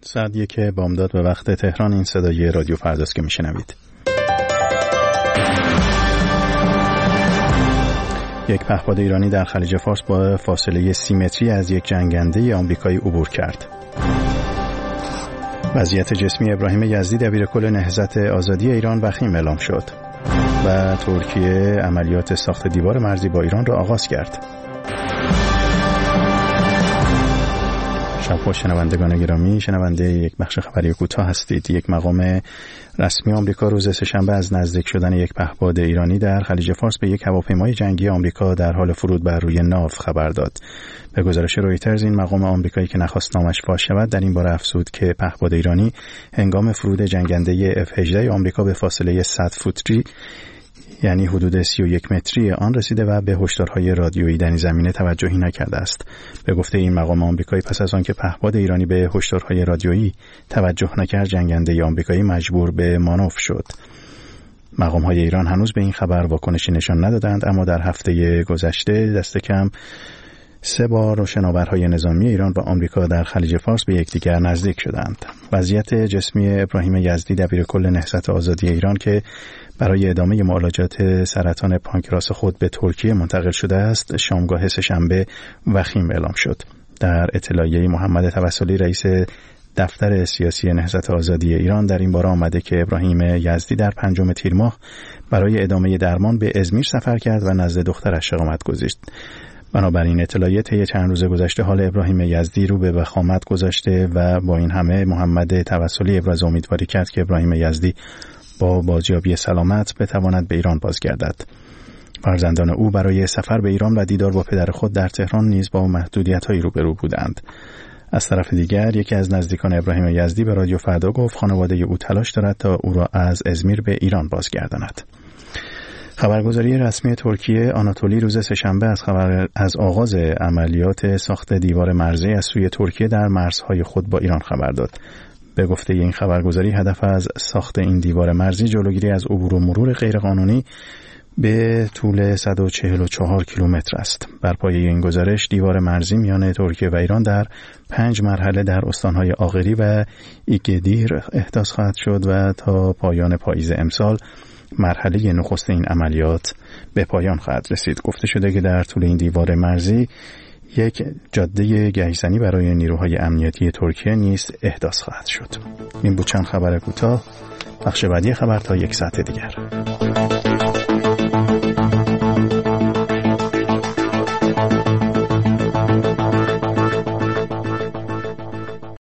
ساعت 1 بامداد به وقت تهران. این صدای رادیو فرداست که میشنوید. یک پهپاد ایرانی در خلیج فارس با فاصله 30 متری از یک جنگنده آمریکایی عبور کرد. وضعیت جسمی ابراهیم یزدی دبیرکل نهضت آزادی ایران وخیم اعلام شد و ترکیه عملیات ساخت دیوار مرزی با ایران را آغاز کرد. شب شنوندگان گرامی، شنونده یک بخش خبری کوتاه هستید. یک مقام رسمی آمریکا روز سه‌شنبه از نزدیک شدن یک پهپاد ایرانی در خلیج فارس به یک هواپیمای جنگی آمریکا در حال فرود بر روی ناو خبر داد. به گزارش رویترز، این مقام آمریکایی که نخواست نامش فاش شود در این باره افزود که پهپاد ایرانی هنگام فرود جنگنده F-18 آمریکا به فاصله 100 فوتی یعنی حدود 31 متری آن رسیده و به هشدارهای رادیویی در این زمینه توجهی نکرده است. به گفته این مقام آمریکایی، پس از آنکه پهپاد ایرانی به هشدارهای رادیویی توجه نکرد، جنگنده آمریکایی مجبور به مانور شد. مقام‌های ایران هنوز به این خبر واکنشی نشان ندادند، اما در هفته گذشته دست کم 3 بار شناورهای نظامی ایران و آمریکا در خلیج فارس به یکدیگر نزدیک شدند. وضعیت جسمی ابراهیم یزدی دبیرکل نهضت آزادی ایران که برای ادامه معالجات سرطان پانکراس خود به ترکیه منتقل شده است، شامگاه سه‌شنبه وخیم اعلام شد. در اطلاعیه محمد توسلی، رئیس دفتر سیاسی نهضت آزادی ایران، در این باره آمده که ابراهیم یزدی در 5 تیر ماه برای ادامه درمان به ازمیر سفر کرد و نزد دخترش اقامت گذاشت. بنابراین اطلاعیه طی چند روز گذشته حال ابراهیم یزدی رو به وخامت گذاشته و با این همه محمد توسلی ابراز امیدواری کرد که ابراهیم یزدی با بازیابی سلامت بتواند به ایران بازگردد. فرزندان او برای سفر به ایران و دیدار با پدر خود در تهران نیز با محدودیت‌هایی روبرو بودند. از طرف دیگر یکی از نزدیکان ابراهیم یزدی به رادیو فردا گفت خانواده او تلاش دارد تا او را از ازمیر به ایران بازگرداند. خبرگزاری رسمی ترکیه آناتولی روز سه‌شنبه از آغاز عملیات ساخت دیوار مرزی از سوی ترکیه در مرزهای خود با ایران خبر داد. به گفته این خبرگزاری، هدف از ساخت این دیوار مرزی جلوگیری از عبور و مرور غیرقانونی به طول 144 کیلومتر است. بر پایه این گزارش، دیوار مرزی میان ترکیه و ایران در 5 مرحله در استانهای آغری و ایگدیر احداث خواهد شد و تا پایان پاییز امسال مرحله نخست این عملیات به پایان خواهد رسید. گفته شده که در طول این دیوار مرزی یک جاده گشتنی برای نیروهای امنیتی ترکیه نیز احداث خواهد شد. این بود چند خبر کوتاه. بخش بعدی خبر تا 1 ساعت دیگر.